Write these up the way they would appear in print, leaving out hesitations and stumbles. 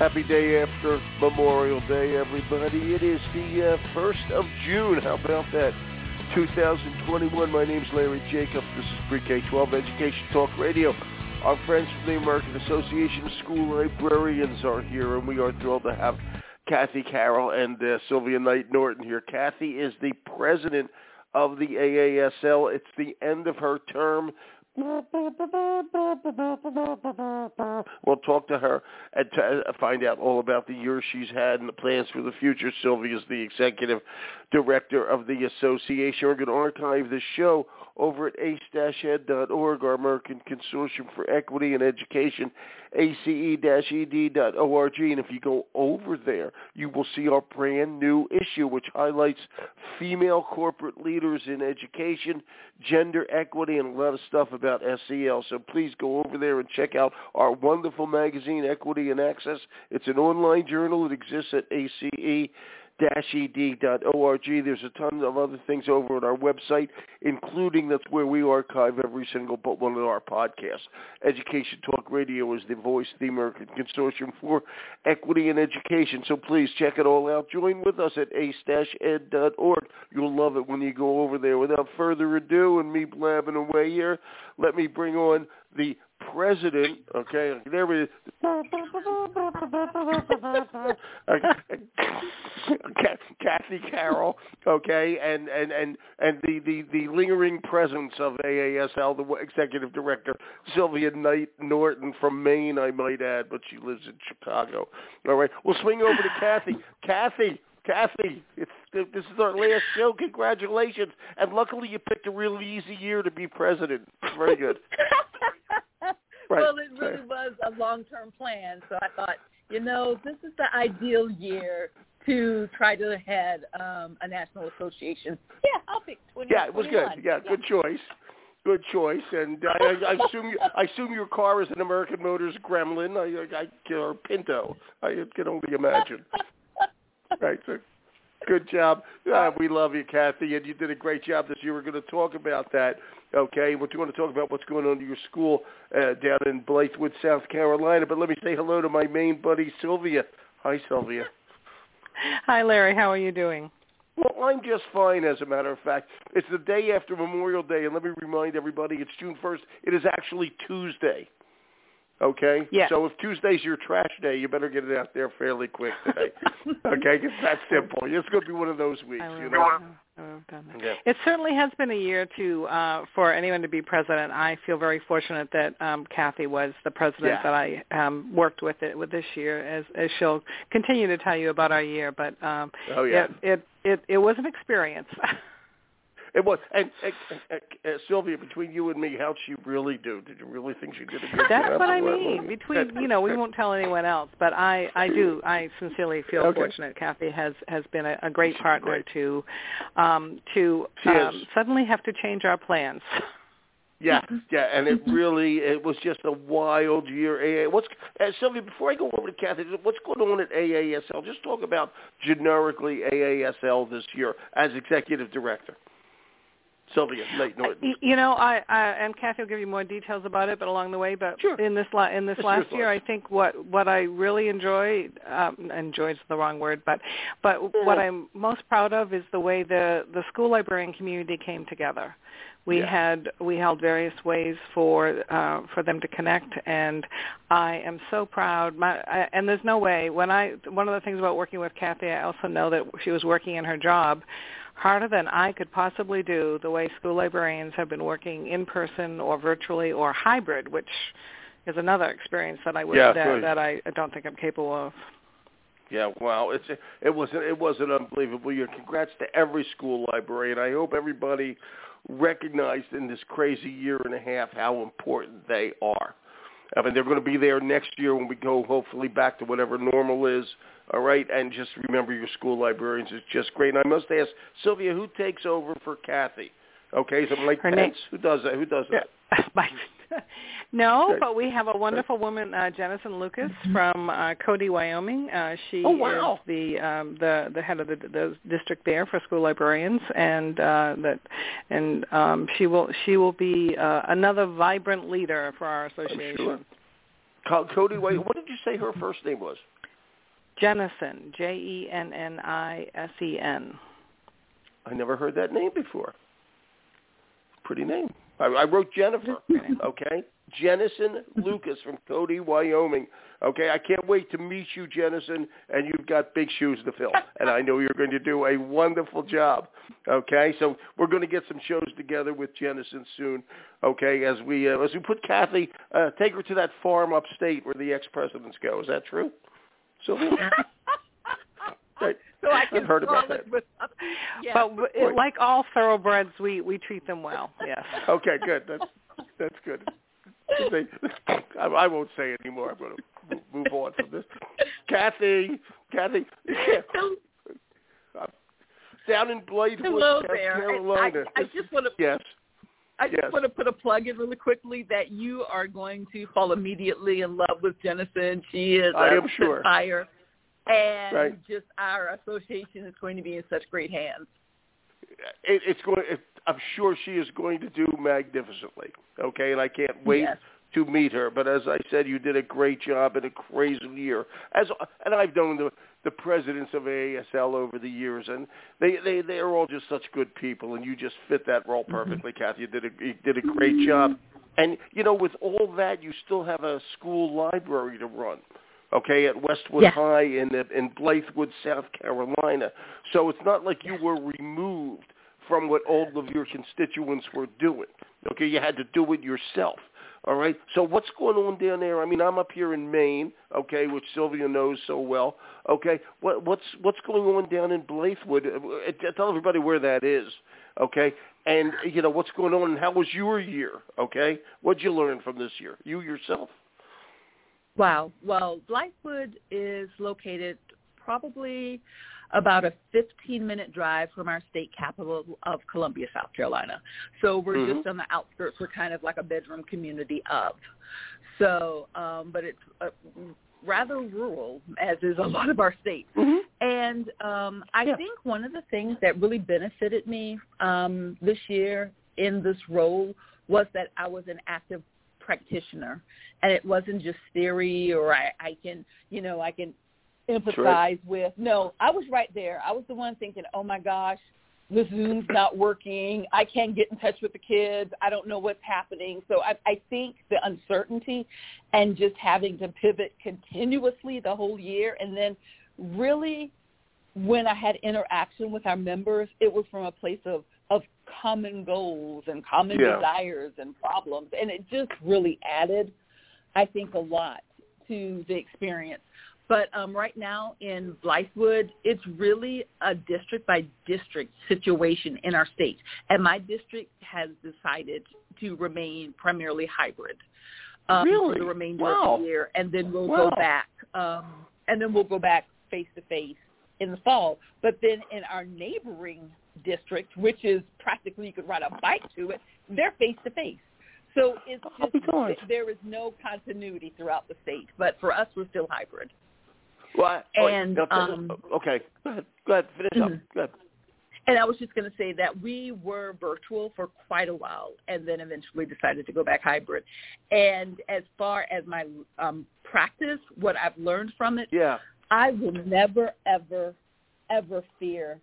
Happy day after Memorial Day, everybody. It is the 1st of June. How about that? 2021. My name's Larry Jacobs. This is Pre-K-12 Education Talk Radio. Our friends from the American Association of School Librarians are here, and we are thrilled to have Kathy Carroll and Sylvia Knight Norton here. Kathy is the president of the AASL. It's the end of her term. We'll talk to her and find out all about the year she's had and the plans for the future. Sylvia is the executive director of the association. We're going to archive the show over at ace-ed.org, our American Consortium for Equity and Education, ace-ed.org. And if you go over there, you will see our brand new issue, which highlights female corporate leaders in education, gender equity, and a lot of stuff about SEL. So please go over there and check out our wonderful magazine, Equity and Access. It's an online journal. It exists at ace-ed.org. There's a ton of other things over on our website, including that's where we archive every single one of our podcasts. Education Talk Radio is the voice of the American Consortium for Equity and Education. So please check it all out. Join with us at ace-ed.org. You'll love it when you go over there. Without further ado, and me blabbing away here, let me bring on the president, okay, there we Kathy Carroll, okay, and the lingering presence of AASL, the executive director, Sylvia Knight Norton from Maine, I might add, but she lives in Chicago. All right, we'll swing over to Kathy. Kathy, this is our last show. Congratulations. And luckily you picked a really easy year to be president. Very good. Right. Well, it really was a long-term plan, so I thought, this is the ideal year to try to head a national association. Yeah, I'll pick 2021. Yeah, it was good. Yeah, good choice. Good choice. And I assume your car is an American Motors Gremlin or Pinto. I can only imagine. Right, so good job. We love you, Kathy, and you did a great job this year. We're going to talk about that, okay? We're going to talk about what's going on in your school down in Blythewood, South Carolina. But let me say hello to my main buddy, Sylvia. Hi, Sylvia. Hi, Larry. How are you doing? Well, I'm just fine, as a matter of fact. It's the day after Memorial Day, and let me remind everybody, it's June 1st. It is actually Tuesday. Okay? Yeah. So if Tuesday's your trash day, you better get it out there fairly quick today. Okay? It's that simple. It's going to be one of those weeks, Yeah. It certainly has been a year for anyone to be president. I feel very fortunate that Kathy was the president that I worked with this year, as she'll continue to tell you about our year. But it was an experience. It was. And Sylvia, between you and me, how'd she really do? Did you really think she did a good job? That's what I mean. We won't tell anyone else, but I do. I sincerely feel fortunate. Kathy has been a great partner to suddenly have to change our plans. Yeah, and it was just a wild year. Sylvia, before I go over to Kathy, what's going on at AASL? Just talk about generically AASL this year as executive director. Sylvia Knight Norton. And Kathy will give you more details about it, but along the way. But sure. in this last year, I think what I really enjoyed is the wrong word, but what I'm most proud of is the way the school librarian community came together. We held various ways for them to connect, and I am so proud. And there's no way one of the things about working with Kathy, I also know that she was working in her job harder than I could possibly do, the way school librarians have been working in person or virtually or hybrid, which is another experience that I don't think I'm capable of. Yeah, wow, it was an unbelievable year. Congrats to every school librarian. I hope everybody recognized in this crazy year and a half how important they are. I mean, they're going to be there next year when we go hopefully back to whatever normal is. All right, and just remember your school librarians is just great. And I must ask, Sylvia, who takes over for Kathy? Okay, is it Mike Pence? Who does that? Mike. No, but we have a wonderful woman, Jennison Lucas from Cody, Wyoming. She is the head of the district there for school librarians, and she will be another vibrant leader for our association. Sure. Cody, what did you say her first name was? Jennisen, Jennisen. I never heard that name before. Pretty name. I wrote Jennifer, okay? Jennison Lucas from Cody, Wyoming. Okay, I can't wait to meet you, Jennison, and you've got big shoes to fill, and I know you're going to do a wonderful job. Okay, so we're going to get some shows together with Jennison soon. Okay, as we put Kathy, take her to that farm upstate where the ex-presidents go. Is that true, Sylvia? So I can heard about that. Yeah. But like all thoroughbreds, we treat them well. Yes. Okay, good. That's good. I won't say anymore. I'm going to move on from this. Kathy, down in Blythewood, South Carolina. I just want to. Yes. I just want to put a plug in really quickly that you are going to fall immediately in love with Jennison. She is I am sure. Fire. And just our association is going to be in such great hands. I'm sure she is going to do magnificently. Okay, and I can't wait to meet her. But as I said, you did a great job in a crazy year. And I've known the presidents of AASL over the years, and they are all just such good people, and you just fit that role perfectly, Kathy. You did a great job. And with all that, you still have a school library to run. Okay, at Westwood High in Blythewood, South Carolina. So it's not like you were removed from what all of your constituents were doing. Okay, you had to do it yourself. All right. So what's going on down there? I mean, I'm up here in Maine, okay, which Sylvia knows so well. Okay, what's going on down in Blythewood? Tell everybody where that is. Okay, and what's going on and how was your year? Okay, what'd you learn from this year? You yourself. Wow. Well, Blythewood is located probably about a 15-minute drive from our state capital of Columbia, South Carolina. So we're just on the outskirts. We're kind of like a bedroom community of. So, but it's rather rural, as is a lot of our state. And I think one of the things that really benefited me this year in this role was that I was an active practitioner, and it wasn't just theory or I can empathize with. No, I was right there. I was the one thinking, oh my gosh, the Zoom's not working. I can't get in touch with the kids. I don't know what's happening. So I think the uncertainty and just having to pivot continuously the whole year, and then really when I had interaction with our members, it was from a place of common goals and common desires and problems. And it just really added, I think, a lot to the experience. But right now in Blythewood, it's really a district-by-district situation in our state. And my district has decided to remain primarily hybrid for the remainder of the year. And then we'll go back. And then we'll go back face-to-face in the fall. But then in our neighboring district, which is practically you could ride a bike to it, they're face-to-face. So it's just, there is no continuity throughout the state. But for us, we're still hybrid. Well, okay. Go ahead. Finish up. Go ahead. And I was just going to say that we were virtual for quite a while and then eventually decided to go back hybrid. And as far as my practice, what I've learned from it, I will never, ever, ever fear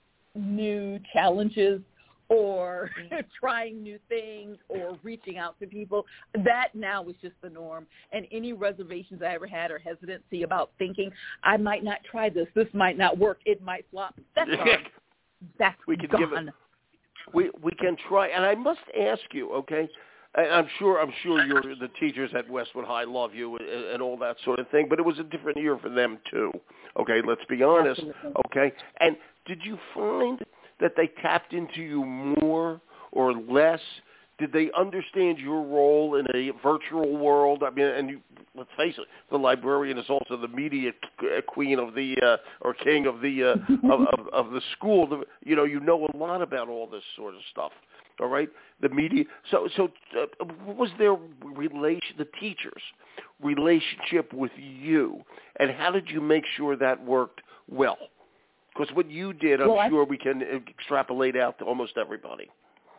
new challenges or trying new things or reaching out to people. That now is just the norm. And any reservations I ever had or hesitancy about thinking, I might not try this, this might not work, it might flop, that's gone. That's gone. We can try. And I must ask you, okay, I'm sure the teachers at Westwood High love you and all that sort of thing, but it was a different year for them too. Okay, let's be honest. Absolutely. Okay, and did you find that they tapped into you more or less? Did they understand your role in a virtual world? I mean, and let's face it, the librarian is also the media queen of the or king of the of the school. You know a lot about all this sort of stuff. All right, the media. So what was their the teachers' relationship with you, and how did you make sure that worked well? Because what you did, I'm sure we can extrapolate out to almost everybody.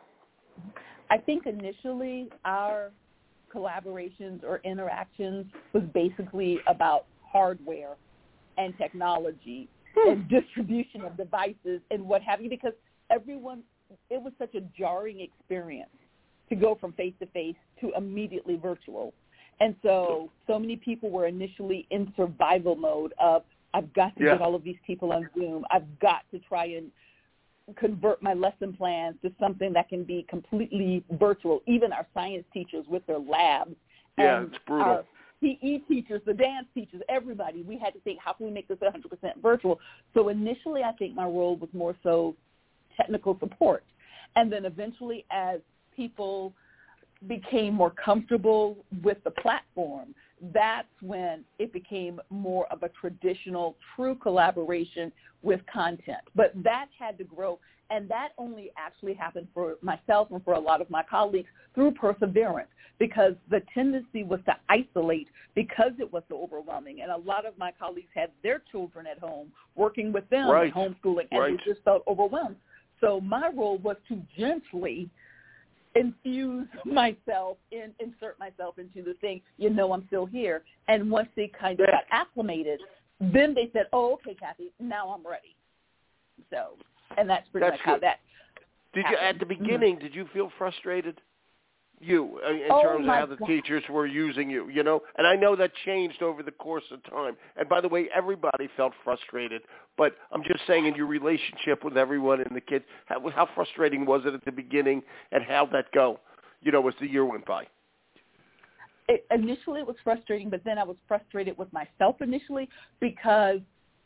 I think initially our collaborations or interactions was basically about hardware and technology and distribution of devices and what have you, because it was such a jarring experience to go from face-to-face to immediately virtual. And so many people were initially in survival mode of, I've got to get all of these people on Zoom. I've got to try and convert my lesson plans to something that can be completely virtual. Even our science teachers with their labs. Yeah, it's brutal. Our PE teachers, the dance teachers, everybody, we had to think, how can we make this 100% virtual? So initially, I think my role was more so technical support. And then eventually, as people became more comfortable with the platform, that's when it became more of a traditional, true collaboration with content. But that had to grow, and that only actually happened for myself and for a lot of my colleagues through perseverance, because the tendency was to isolate because it was so overwhelming. And a lot of my colleagues had their children at home working with them and homeschooling, and they just felt overwhelmed. So my role was to gently insert myself into the thing, I'm still here. And once they kind of got acclimated, then they said, oh, okay, Kathy, now I'm ready. So, and that's pretty much how that Did you, at the beginning, did you feel frustrated? In terms of how the teachers were using you, And I know that changed over the course of time. And by the way, everybody felt frustrated. But I'm just saying, in your relationship with everyone and the kids, how frustrating was it at the beginning, and how'd that go, as the year went by? Initially, it was frustrating, but then I was frustrated with myself initially, because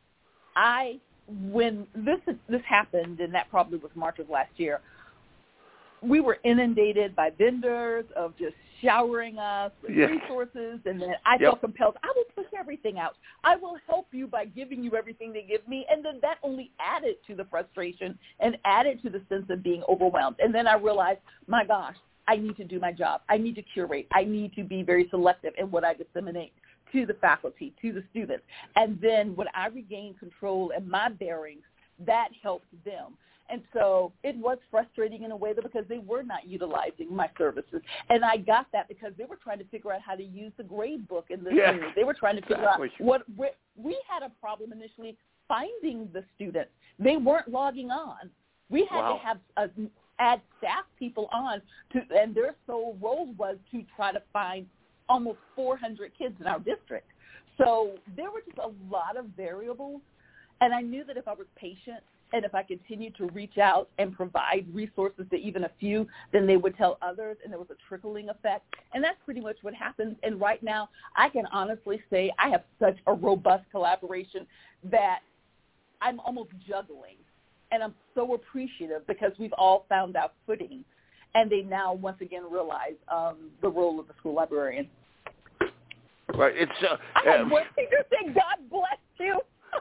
when this happened, and that probably was March of last year, we were inundated by vendors of just showering us with resources, and then I felt compelled, I will push everything out. I will help you by giving you everything they give me, and then that only added to the frustration and added to the sense of being overwhelmed. And then I realized, my gosh, I need to do my job. I need to curate. I need to be very selective in what I disseminate to the faculty, to the students. And then when I regained control and my bearings, that helped them. And so it was frustrating in a way, because they were not utilizing my services. And I got that because they were trying to figure out how to use the grade book in the series. They were trying to figure out we had a problem initially finding the students. They weren't logging on. We had to have add staff people on, and their sole role was to try to find almost 400 kids in our district. So there were just a lot of variables. And I knew that if I was patient, and if I continued to reach out and provide resources to even a few, then they would tell others, and there was a trickling effect. And that's pretty much what happens. And right now, I can honestly say I have such a robust collaboration that I'm almost juggling. And I'm so appreciative, because we've all found our footing, and they now once again realize the role of the school librarian. Right. It's I had one teacher say, "God bless you."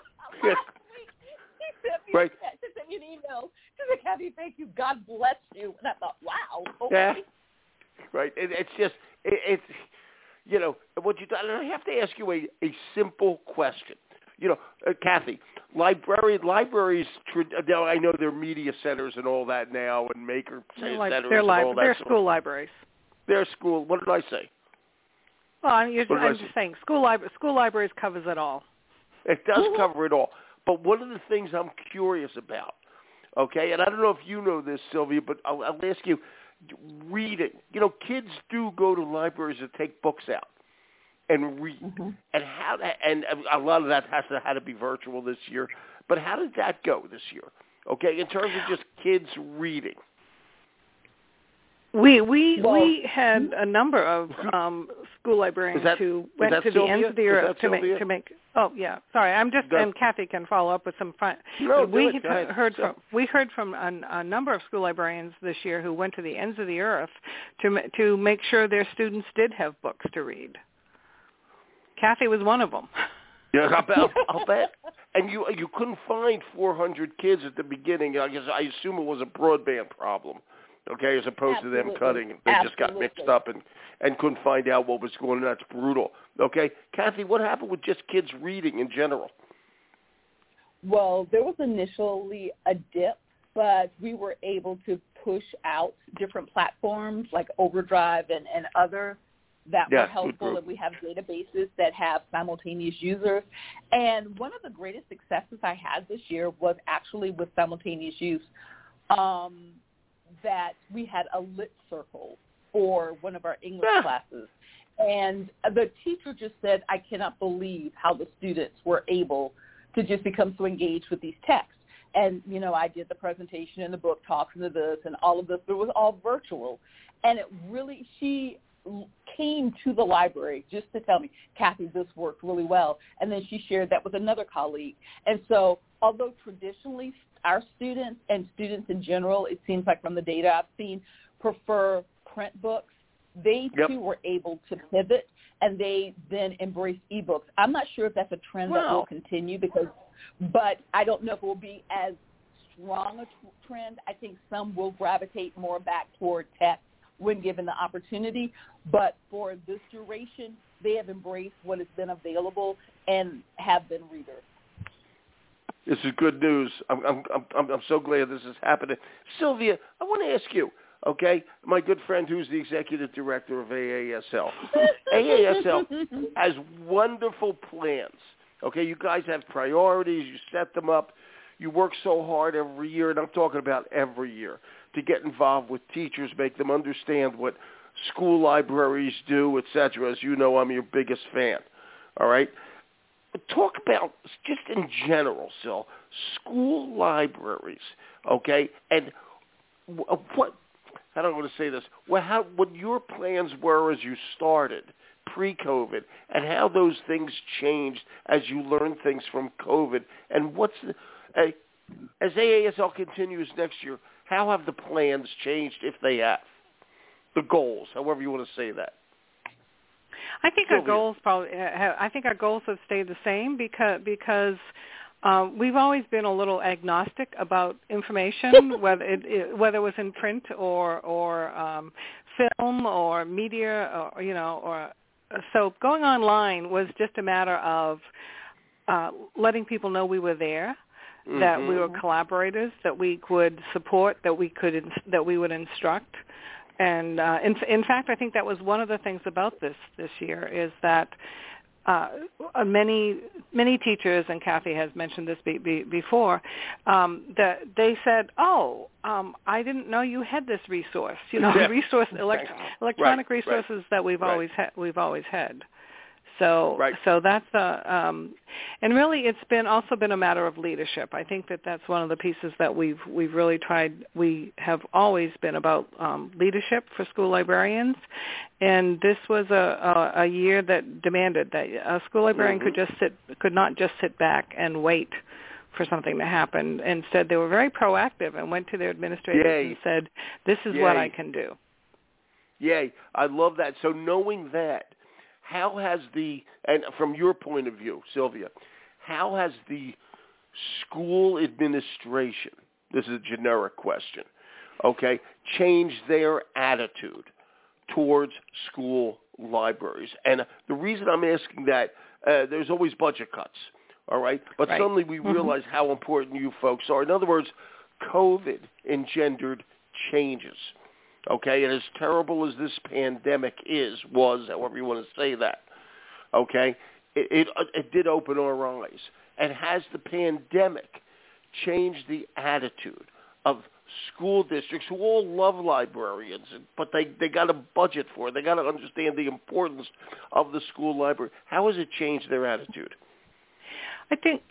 Right. She sent me an email. She said, "Kathy, thank you. God bless you." And I thought, wow. Okay. Yeah. Right. It's just, what you do. And I have to ask you a simple question. Kathy, libraries, I know they're media centers and all that now, and maker centers and all that. They're school libraries. They're school. What did I say? Well, I'm just saying, school libraries covers it all. It does cover it all. But one of the things I'm curious about, okay, and I don't know if you know this, Sylvia, but I'll ask you, reading. Kids do go to libraries to take books out and read. Mm-hmm. And a lot of that had to be virtual this year. But how did that go this year? Okay, in terms of just kids reading. We had a number of school librarians who went to the ends of the earth to make. Oh yeah, sorry. And Kathy can follow up with some. We heard from a number of school librarians this year who went to the ends of the earth to make sure their students did have books to read. Kathy was one of them. Yeah, I'll bet. And you couldn't find 400 kids at the beginning. I assume it was a broadband problem. Okay, as opposed to them cutting. They just got mixed up and couldn't find out what was going on. That's brutal. Okay, Kathy, what happened with just kids reading in general? Well, there was initially a dip, but we were able to push out different platforms like Overdrive and others that were helpful, and we have databases that have simultaneous users. And one of the greatest successes I had this year was actually with simultaneous use, that we had a lit circle for one of our English classes. And the teacher just said, I cannot believe how the students were able to just become so engaged with these texts. And, you know, I did the presentation and the book talks and this and all of this, but it was all virtual. And it really, she came to the library just to tell me, Kathy, this worked really well. And then she shared that with another colleague. And so although traditionally our students and students in general, it seems like from the data I've seen, prefer print books, they too were able to pivot, and they then embrace ebooks. I'm not sure if that's a trend that will continue, but I don't know if it will be as strong a trend. I think some will gravitate more back toward text when given the opportunity, but for this duration, they have embraced what has been available and have been readers. This is good news. I'm so glad this is happening. Sylvia, I want to ask you, okay, my good friend who's the executive director of AASL. AASL has wonderful plans. Okay, you guys have priorities. You set them up. You work so hard every year, and I'm talking about every year, to get involved with teachers, make them understand what school libraries do, et cetera. As you know, I'm your biggest fan. All right? But talk about, just in general, Sil, school libraries, okay? And what, I don't want to say this, what your plans were as you started pre-COVID, and how those things changed as you learned things from COVID, and as AASL continues next year, how have the plans changed, if they have? The goals, however you want to say that. I think our goals have stayed the same because we've always been a little agnostic about information, whether it was in print or film or media, or so going online was just a matter of letting people know we were there, that we were collaborators, that we could support, that we would instruct. And in fact, I think that was one of the things about this year is that many teachers, and Kathy has mentioned this before, that they said, I didn't know you had this resource, electronic resources that we've always had. So that's and really it's also been a matter of leadership. I think that's one of the pieces that we've really tried. We have always been about leadership for school librarians, and this was a year that demanded that a school librarian could not just sit back and wait for something to happen. Instead, they were very proactive and went to their administrators and said, "This is what I can do." Yay! I love that. So knowing that, how has and from your point of view, Sylvia, how has the school administration, this is a generic question, okay, changed their attitude towards school libraries? And the reason I'm asking that, there's always budget cuts, all right? But suddenly we realize how important you folks are. In other words, COVID engendered changes. Okay, and as terrible as this pandemic was, however you want to say that, okay, it did open our eyes. And has the pandemic changed the attitude of school districts who all love librarians, but they got a budget for it. They got to understand the importance of the school library. How has it changed their attitude? I think,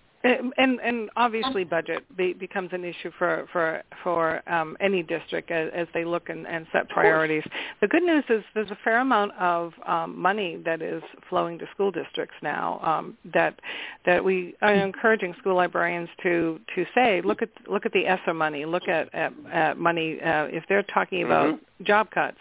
and obviously budget becomes an issue for any district as they look and set priorities. The good news is there's a fair amount of money that is flowing to school districts now that we are encouraging school librarians to say, look at the ESSER money, look at money if they're talking about job cuts.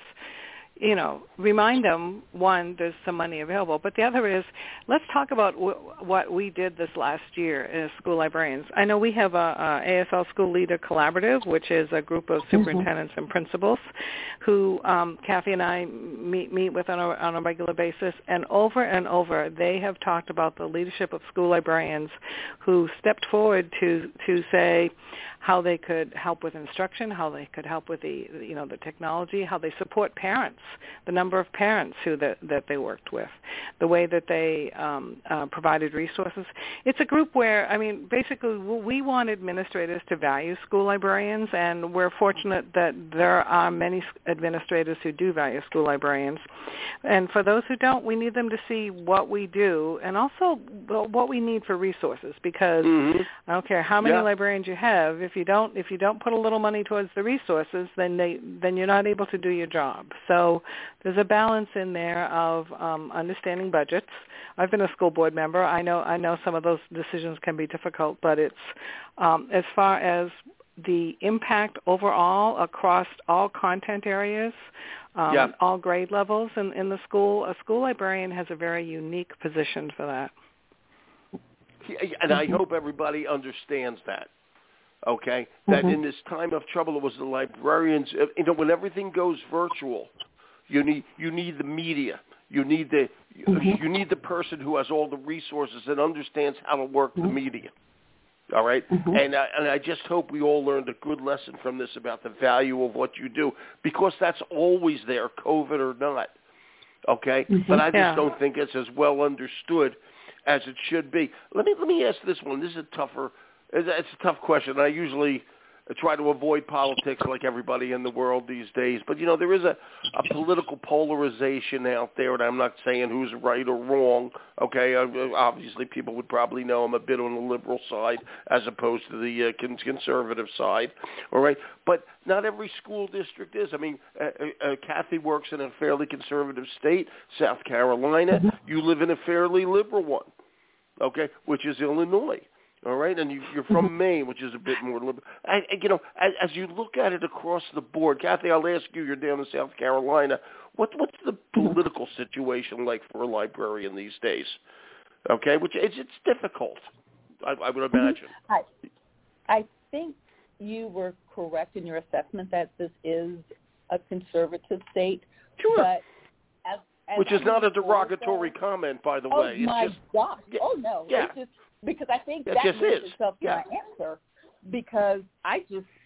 Remind them, one, there's some money available, but the other is, let's talk about what we did this last year as school librarians. I know we have a ASL School Leader Collaborative, which is a group of superintendents and principals who Kathy and I meet with on a regular basis, and over they have talked about the leadership of school librarians who stepped forward to say how they could help with instruction, how they could help with the technology, how they support parents the number of parents that they worked with, the way that they provided resources. It's a group where, I mean, basically we want administrators to value school librarians, and we're fortunate that there are many administrators who do value school librarians. And for those who don't, we need them to see what we do and also what we need for resources, because I don't care how many librarians you have, if you don't put a little money towards the resources, then you're not able to do your job. So there's a balance in there of understanding budgets. I've been a school board member. I know some of those decisions can be difficult, but it's as far as the impact overall across all content areas, all grade levels in the school, a school librarian has a very unique position for that. And I hope everybody understands that. Okay, that in this time of trouble, it was the librarians. When everything goes virtual, you need the media. You need the person who has all the resources and understands how to work the media. All right, and I just hope we all learned a good lesson from this about the value of what you do, because that's always there, COVID or not. Okay, but I just don't think it's as well understood as it should be. Let me ask this one. This is it's a tough question. I usually try to avoid politics like everybody in the world these days. But, there is a political polarization out there, and I'm not saying who's right or wrong, okay? Obviously, people would probably know I'm a bit on the liberal side as opposed to the conservative side, all right? But not every school district is. I mean, Kathy works in a fairly conservative state, South Carolina. You live in a fairly liberal one, okay, which is Illinois. All right, and you're from Maine, which is a bit more liberal. As you look at it across the board, Kathy, I'll ask you. You're down in South Carolina. What's the political situation like for a librarian these days? Okay, which it's difficult, I would imagine. I think you were correct in your assessment that this is a conservative state. Sure. But which is not a derogatory comment, by the way. Oh, my gosh. Oh, no. Yeah. It's just, because I think that lends itself to my answer, because I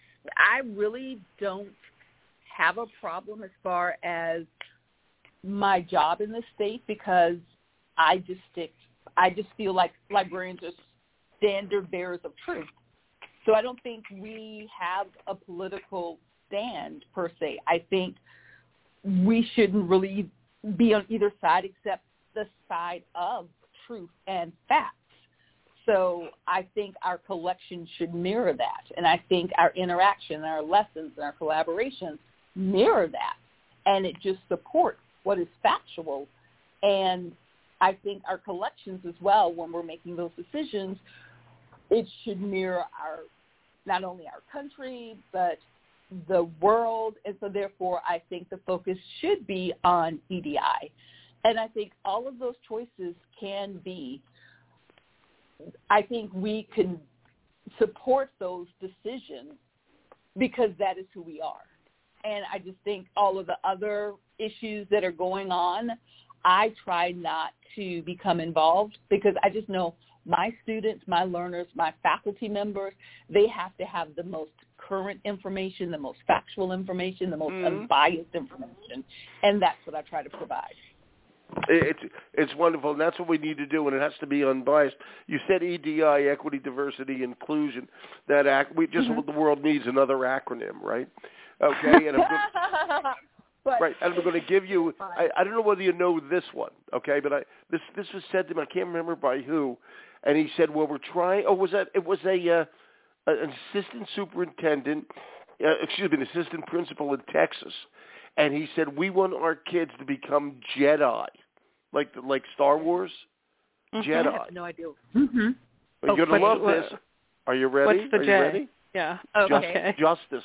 really don't have a problem as far as my job in the state, because I just feel like librarians are standard bearers of truth. So I don't think we have a political stand per se. I think we shouldn't really be on either side except the side of truth and facts. So I think our collection should mirror that. And I think our interaction, our lessons, and our collaborations mirror that. And it just supports what is factual. And I think our collections as well, when we're making those decisions, it should mirror not only our country, but the world. And so therefore, I think the focus should be on EDI. And I think all of those choices can be, I think we can support those decisions because that is who we are. And I just think all of the other issues that are going on, I try not to become involved, because I just know my students, my learners, my faculty members, they have to have the most current information, the most factual information, the most unbiased information. And that's what I try to provide. It's wonderful, and that's what we need to do, and it has to be unbiased. You said EDI, equity, diversity, inclusion. The world needs another acronym, right? Okay, and I'm going to give you. I don't know whether you know this one, okay? But this was said to me. I can't remember by who, and he said, "Well, we're trying." Oh, it was an assistant superintendent, an assistant principal in Texas. And he said, we want our kids to become Jedi, like Star Wars, Jedi. I have no idea. You're going to love this. Are you ready? What's the Are J? you ready? Yeah. Okay. Justice.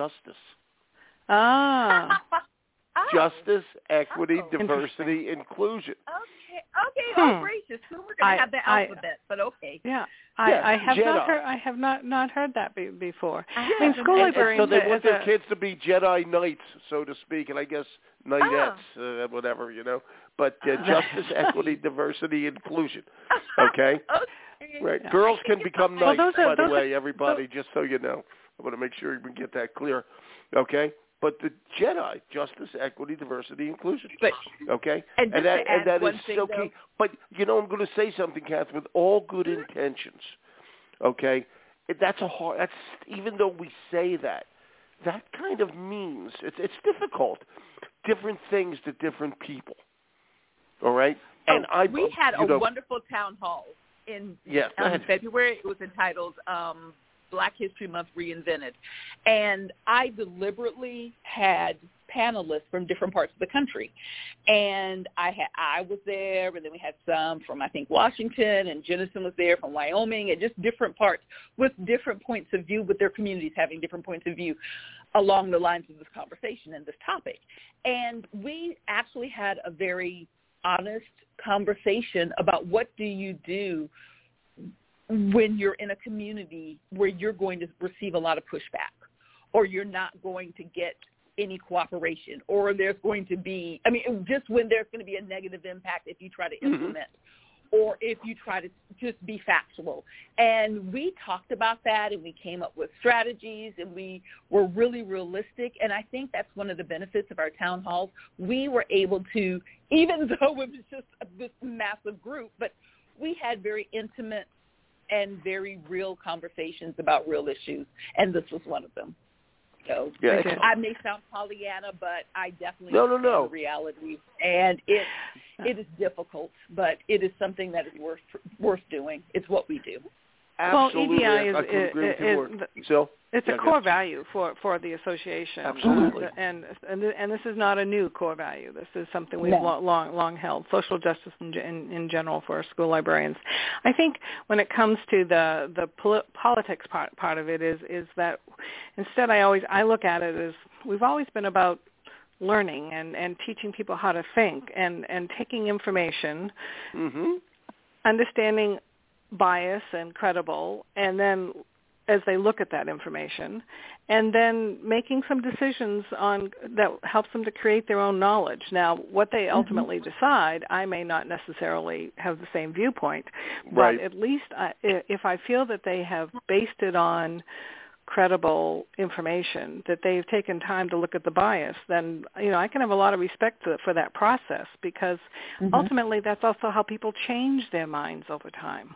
Ah. Justice, equity, diversity, inclusion. Okay. Oh, gracious. So we're going to have the alphabet, but okay. Yeah. I have not heard that before. I mean, school librarians. So they want their kids to be Jedi Knights, so to speak, and I guess Knights, whatever, But justice, equity, diversity, inclusion. Okay? Right. Yeah. Girls can become Knights, by the way, everybody, just so you know. I want to make sure we get that clear. Okay? but the JEDI, justice, equity, diversity, inclusion. But, okay? And that is so though, key. But, I'm going to say something, Kathy, with all good intentions, okay? That's even though we say that kind of means, it's difficult, different things to different people, all right? And we had a wonderful town hall in February. It was entitled Black History Month Reinvented. And I deliberately had panelists from different parts of the country. And I was there, and then we had some from, I think, Washington, and Jennison was there from Wyoming, and just different parts with different points of view, with their communities having different points of view along the lines of this conversation and this topic. And we actually had a very honest conversation about what do you do when you're in a community where you're going to receive a lot of pushback, or you're not going to get any cooperation, or there's going to be, just when there's going to be a negative impact if you try to implement, or if you try to just be factual. And we talked about that, and we came up with strategies, and we were really realistic. And I think that's one of the benefits of our town halls. We were able to, even though it was just this massive group, but we had very intimate and very real conversations about real issues, and this was one of them. So I may sound Pollyanna, but I definitely understand the reality, and it is difficult, but it is something that is worth doing. It's what we do. Absolutely. Well, EDI it's a core value for the association. Absolutely. And this is not a new core value. This is something we've long held. Social justice in general for school librarians. I think when it comes to the politics part of it is that instead I look at it as we've always been about learning and teaching people how to think and taking information, understanding bias and credible, and then as they look at that information, and then making some decisions on that helps them to create their own knowledge. Now, what they ultimately decide, I may not necessarily have the same viewpoint, but at least if I feel that they have based it on credible information, that they've taken time to look at the bias, then I can have a lot of respect for that process, because ultimately that's also how people change their minds over time.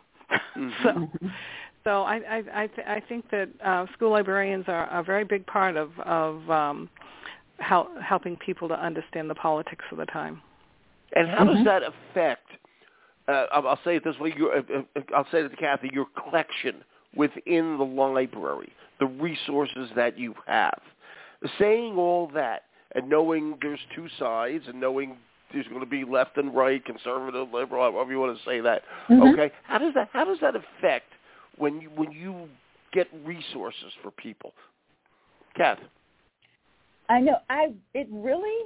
So I think that school librarians are a very big part of helping people to understand the politics of the time. And how does that affect? I'll say it this way. I'll say it to Kathy. Your collection within the library, the resources that you have. Saying all that and knowing there's two sides and knowing there's going to be left and right, conservative, liberal, however you want to say that. Okay, how does that affect when you get resources for people? Kath? I know. It really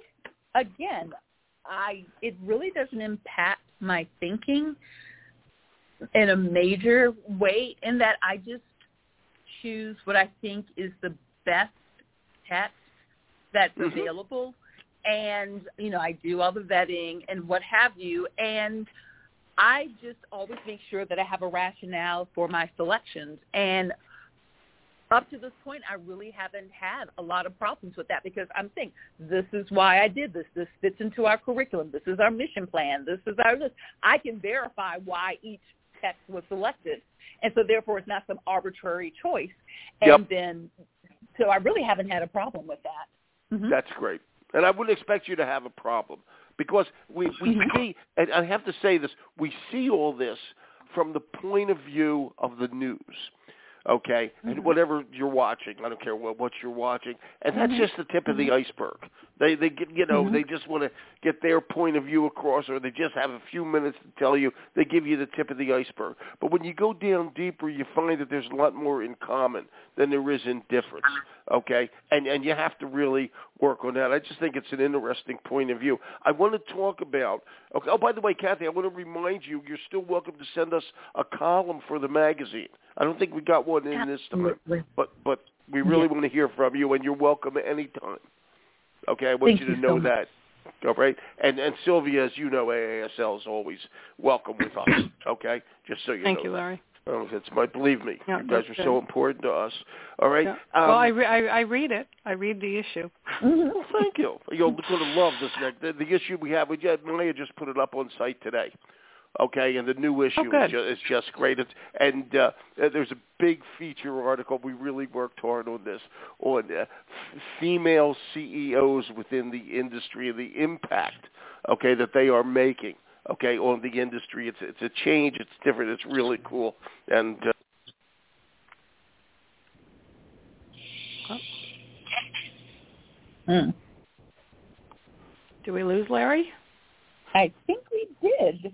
doesn't impact my thinking in a major way, in that I just choose what I think is the best text that's available. And, I do all the vetting and what have you. And I just always make sure that I have a rationale for my selections. And up to this point, I really haven't had a lot of problems with that, because I'm thinking, this is why I did this. This fits into our curriculum. This is our mission plan. This is our list. I can verify why each text was selected. And so therefore it's not some arbitrary choice. And then, so I really haven't had a problem with that. That's great. And I wouldn't expect you to have a problem, because we see, and I have to say this, we see all this from the point of view of the news, okay? And whatever you're watching, I don't care what you're watching, and that's just the tip of the iceberg. They get, they just want to get their point of view across, or they just have a few minutes to tell you. They give you the tip of the iceberg. But when you go down deeper, you find that there's a lot more in common than there is in difference, okay? And you have to really work on that. I just think it's an interesting point of view. I want to talk about, okay, oh, by the way, Kathy, I want to remind you, you're still welcome to send us a column for the magazine. I don't think we got one in this time, but we really want to hear from you, and you're welcome anytime. Okay, I want you to know that. All right? And Sylvia, as you know, AASL is always welcome with us. Okay? Just so you know. Thank you, Larry. Believe me, yeah, you guys are so important to us. All right. Yeah. Well, I read it. I read the issue. Well, thank you. You're going to love this next. The issue we have, Maya just put it up on site today. Okay, and the new issue is just great. There's a big feature article. We really worked hard on this, on female CEOs within the industry and the impact, okay, that they are making, okay, on the industry. It's a change. It's different. It's really cool. And Did we lose Larry? I think we did.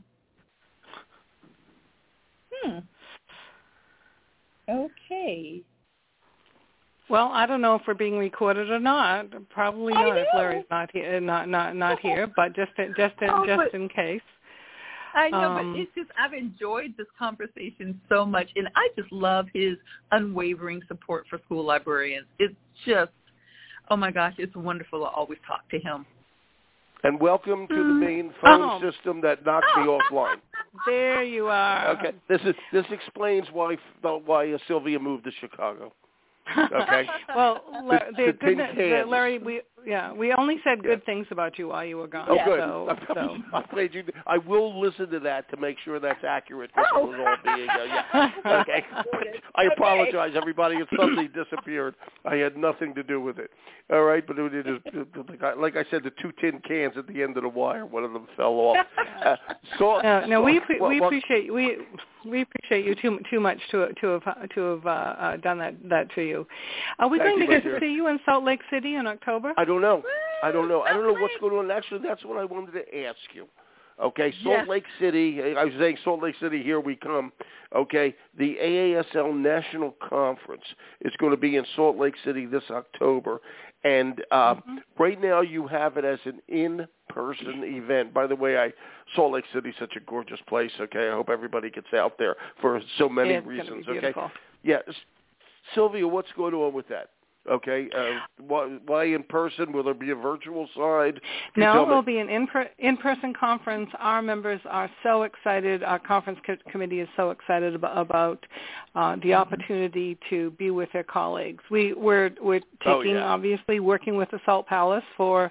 Okay. Well, I don't know if we're being recorded or not. Probably not if Larry's not here. Not here, but just in case. I know, but it's just I've enjoyed this conversation so much, and I just love his unwavering support for school librarians. It's just, oh my gosh, it's wonderful to always talk to him. And welcome to the main phone system that knocked me offline. There you are. Okay, this explains why Sylvia moved to Chicago. Okay. Well, Larry, we only said good things about you while you were gone. Oh, good. So. I'm glad you. I will listen to that to make sure that's accurate. It was all being, Okay. I apologize, everybody. It suddenly disappeared. I had nothing to do with it. All right, but it is like I said, the two tin cans at the end of the wire. One of them fell off. We appreciate you too much to have done that to you. Are we going to get to see you in Salt Lake City in October? I don't know. I don't know what's going on. Actually, that's what I wanted to ask you. Okay, Salt Lake City. I was saying Salt Lake City, here we come. Okay, the AASL National Conference is going to be in Salt Lake City this October. And right now you have it as an in-person event. By the way, Salt Lake City is such a gorgeous place, okay? I hope everybody gets out there for so many reasons, okay? Yeah. Sylvia, what's going on with that? Okay, why in person? Will there be a virtual side? No, it will be an in-person conference. Our members are so excited. Our conference committee is so excited about the opportunity to be with their colleagues. We're taking, obviously, working with the Salt Palace for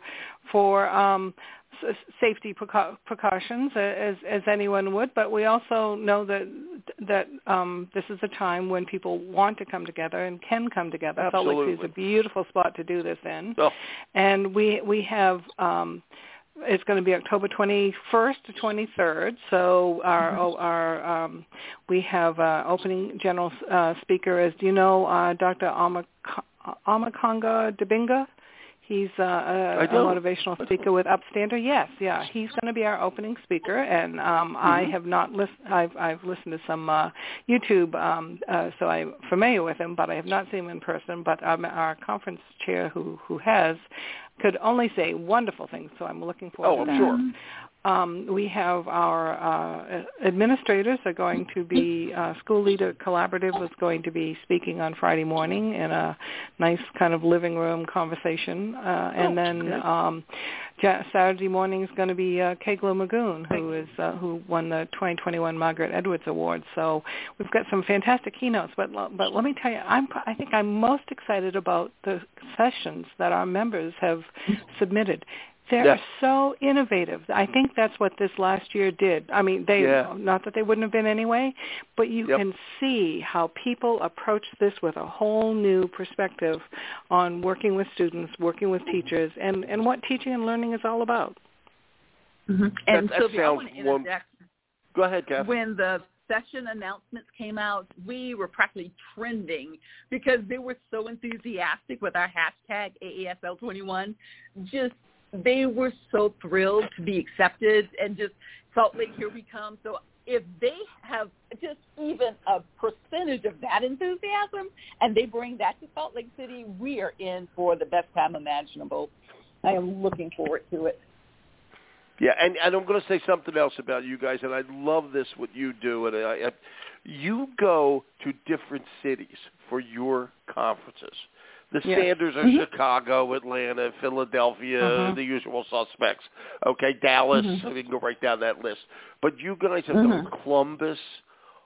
safety precautions as anyone would, but we also know that this is a time when people want to come together and can come together. Absolutely. Salt Lake City is a beautiful spot to do this in. Oh. And we have it's going to be October 21st to 23rd. So we have opening general speaker, as you know, Dr. Amakonga Dibinga. He's a motivational speaker with Upstander. Yes, he's going to be our opening speaker, and I have not listened. I've listened to some YouTube, so I'm familiar with him, but I have not seen him in person. But our conference chair, who has, could only say wonderful things. So I'm looking forward to that. Oh, I'm sure. We have our administrators are going to be, School Leader Collaborative was going to be speaking on Friday morning in a nice kind of living room conversation. And then Saturday morning is going to be Keglo Magoon, who won the 2021 Margaret Edwards Award. So we've got some fantastic keynotes. But let me tell you, I think I'm most excited about the sessions that our members have submitted. They're so innovative. I think that's what this last year did. I mean, not that they wouldn't have been anyway, but you can see how people approach this with a whole new perspective on working with students, working with teachers, and what teaching and learning is all about. Mm-hmm. And Sylvia, I want to interject. Go ahead, Kathy. When the session announcements came out, we were practically trending because they were so enthusiastic with our hashtag AASL21. They were so thrilled to be accepted, and just Salt Lake, here we come. So if they have just even a percentage of that enthusiasm and they bring that to Salt Lake City, we are in for the best time imaginable. I am looking forward to it. Yeah, and I'm going to say something else about you guys, and I love this, what you do. And you go to different cities for your conferences. The standards are Chicago, Atlanta, Philadelphia, the usual suspects. Okay, Dallas, so we can go right down that list. But you guys have done Columbus,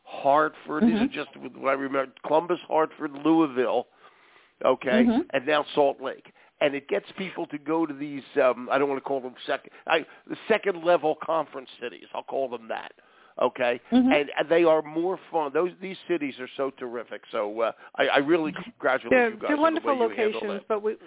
Hartford. These are just what I remember: Columbus, Hartford, Louisville. Okay, and now Salt Lake. And it gets people to go to these, I don't want to call them the second-level conference cities. I'll call them that, okay? And they are more fun. These cities are so terrific. So I really congratulate you guys. They're wonderful on the way you locations, but we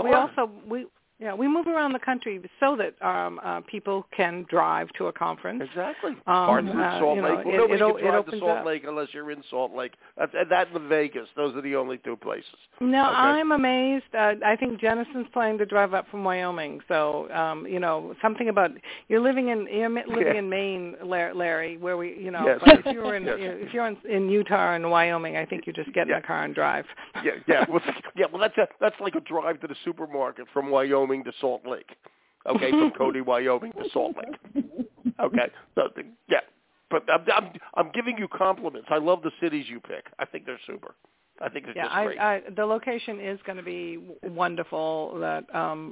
move around the country so that people can drive to a conference. Exactly. Hartford, Salt Lake. Well, nobody can drive to Salt up. Lake unless you're in Salt Lake. That and Vegas. Those are the only two places. No, okay? I'm amazed. I think Jennison's planning to drive up from Wyoming. So, something about you're living in Maine, Larry, where we, Yes. But if you're if you're in Utah and Wyoming, I think you just get in the car and drive. Well, that's like a drive to the supermarket from Wyoming to Salt Lake. Okay, from Cody, Wyoming to Salt Lake. Okay, so but I'm giving you compliments. I love the cities you pick. I think they're super. I think it's just great. The location is going to be wonderful. That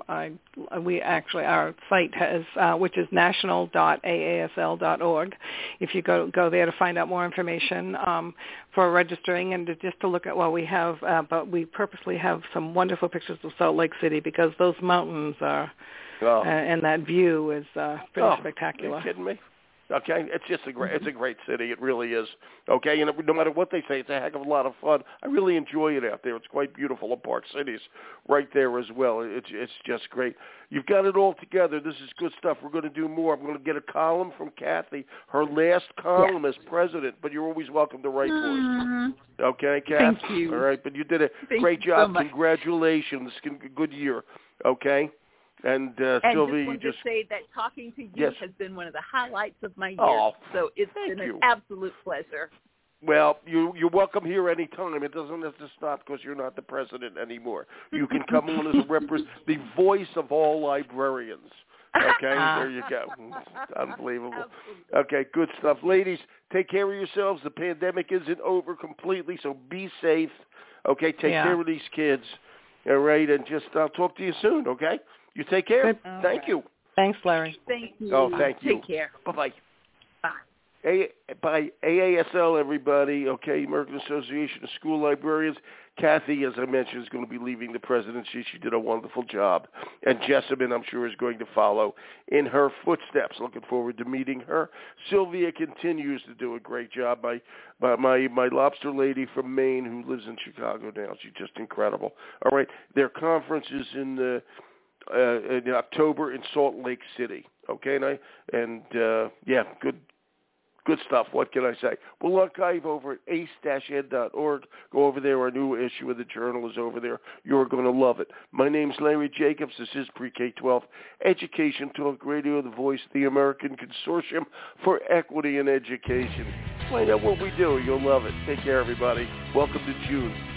our site has, which is national.aasl.org. If you go there to find out more information for registering and just to look at what we have, but we purposely have some wonderful pictures of Salt Lake City because those mountains are, and that view is pretty spectacular. Are you kidding me? Okay, it's just a great city. It really is. Okay, and no matter what they say, it's a heck of a lot of fun. I really enjoy it out there. It's quite beautiful. The Park City's right there as well. It's just great. You've got it all together. This is good stuff. We're going to do more. I'm going to get a column from Kathy. Her last column as president, but you're always welcome to write for us. Okay, Kath? Thank you. All right, but you did a great job. So congratulations. Good year. Okay? And Sylvie, just to say that talking to you has been one of the highlights of my year. So it's been an absolute pleasure. Well, you're welcome here anytime. It doesn't have to stop because you're not the president anymore. You can come on as the voice of all librarians. Okay, there you go. It's unbelievable. Absolutely. Okay, good stuff. Ladies, take care of yourselves. The pandemic isn't over completely, so be safe. Okay, take care of these kids. All right, and I'll talk to you soon, okay? You take care. Thank you. Thanks, Larry. Thank you. Oh, thank you. Take care. Bye-bye. Bye. By AASL, everybody, okay, American Association of School Librarians. Kathy, as I mentioned, is going to be leaving the presidency. She did a wonderful job. And Jessamine, I'm sure, is going to follow in her footsteps. Looking forward to meeting her. Sylvia continues to do a great job. My lobster lady from Maine who lives in Chicago now. She's just incredible. All right, their conference is in October in Salt Lake City. Okay, good stuff. What can I say? We'll archive over at ace-ed.org. Go over there. Our new issue of the journal is over there. You're going to love it. My name's Larry Jacobs. This is Pre-K-12 Education Talk Radio, the voice of the American Consortium for Equity in Education. Find out what we do. You'll love it. Take care, everybody. Welcome to June.